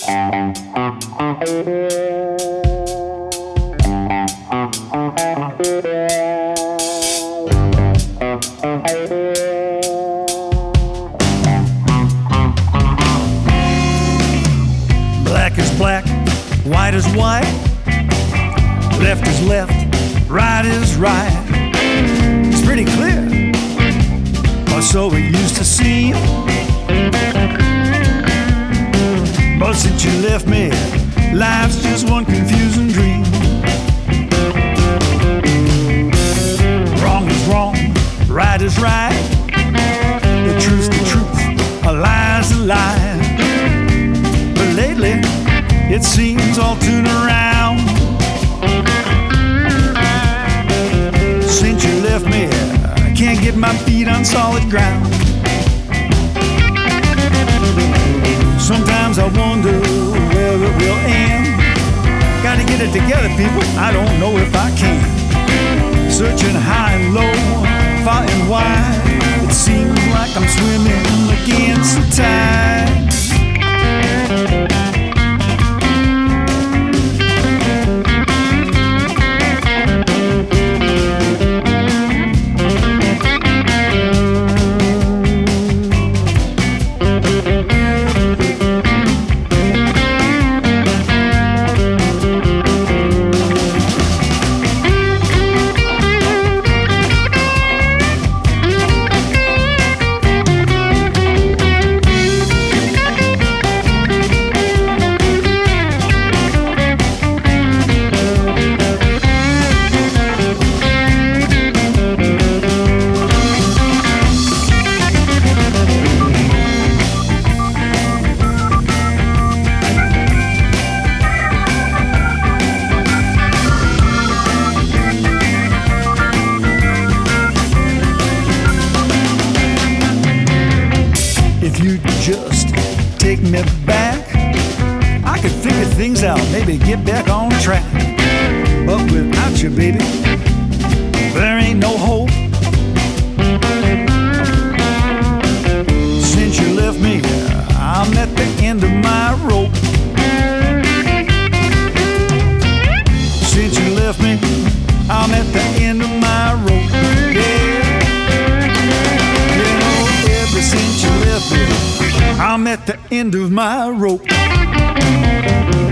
Black is black, white is white, left is left, right is right. It's pretty clear, or so it used to seem. But since you left me, life's just one confusing dream. Wrong is wrong, right is right, the truth's the truth, a lie's a lie. But lately, it seems all turned around. Since you left me, I can't get my feet on solid ground. Sometimes I wonder where it will end. Gotta get it together, people, I don't know if I can. Searching high and low, far and wide, it seems like I'm swimming against the tide. If you just take me back, I could figure things out, maybe get back on track. But without you, baby, there ain't no hope. Since you left me, I'm at the end of my rope. Since you left me, I'm at the end of my rope. Yeah. Since you left me, I'm at the end of my rope.